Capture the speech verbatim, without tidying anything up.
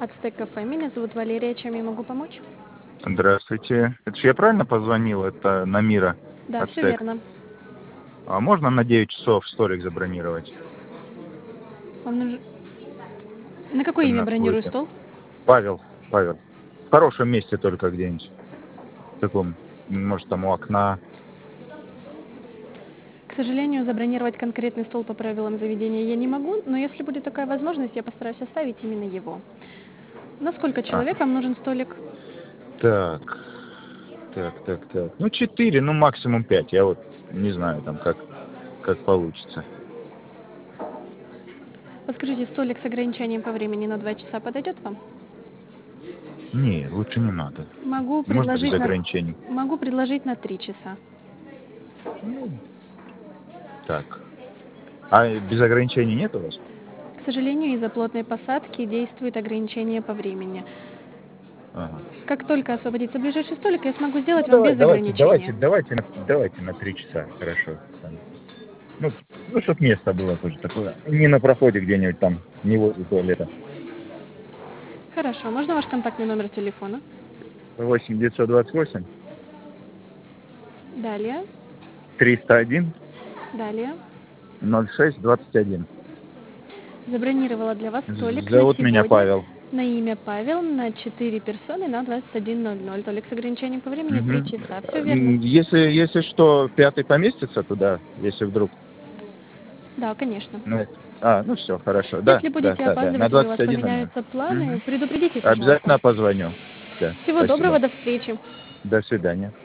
Ацтек кафе. Меня зовут Валерия. Чем я могу помочь? Здравствуйте. Это ж я правильно позвонил? Это на Мира Да, все Ацтек. верно. А можно на девять часов столик забронировать? Вам нужен... На какое Там имя на бронирую входе. стол? Павел, Павел. В хорошем месте только где-нибудь. В таком, может, там у окна. К сожалению, забронировать конкретный стол по правилам заведения я не могу, но если будет такая возможность, я постараюсь оставить именно его. На сколько А, человек вам нужен столик? так, так, так, так. Ну, четыре, ну, максимум пять. Я вот не знаю, там, как, как получится. Подскажите, столик с ограничением по времени на два часа подойдет вам? Не, лучше не надо. Могу Можно без предложить на... ограничений? Могу предложить на три часа. Ну, так. А без ограничений нет у вас? К сожалению, из-за плотной посадки действует ограничение по времени. Ага. Как только освободится ближайший столик, я смогу сделать Ну, вам давай, без давайте, давайте, ограничения. давайте, на, давайте на три часа, хорошо. Там. Ну, ну, чтоб место было тоже такое. Не на проходе где-нибудь там, не возле туалета. Хорошо. Можно ваш контактный номер телефона? восемь девятьсот двадцать восемь Далее. триста один Далее. ноль шесть двадцать один. Забронировала для вас столик на Зовут меня сегодня Павел. на имя Павел на четыре персоны на двадцать один ноль ноль. Столик с ограничением по времени три Мгм. часа. Все верно? Если, если что, пятый поместится туда, если вдруг. Да, конечно. Ну, а, ну все, хорошо. Да, Если да, будете да, да. На опаздывать или у вас двадцать один ноль ноль. поменяются планы, Мгм. предупредите, пожалуйста. Обязательно позвоню. Да, Всего доброго, спасибо. до встречи. До свидания.